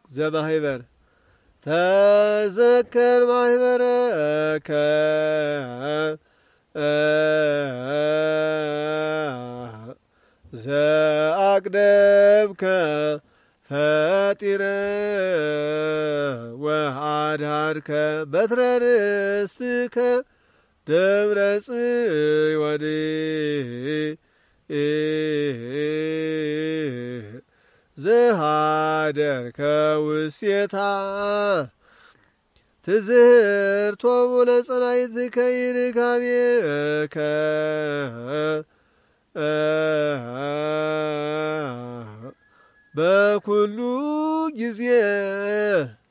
ዘማህበር ተዘከር ማህበረከ ዘአቅደምከ ፈጢረ ወአድኃርከ በትረ ርስትከ ደብረ ጽዮን ዘሃደርከ ውስቴታ ትዝህርቶሙ ለጸላእትከ ይርካቤከ በኩሉ ጊዜ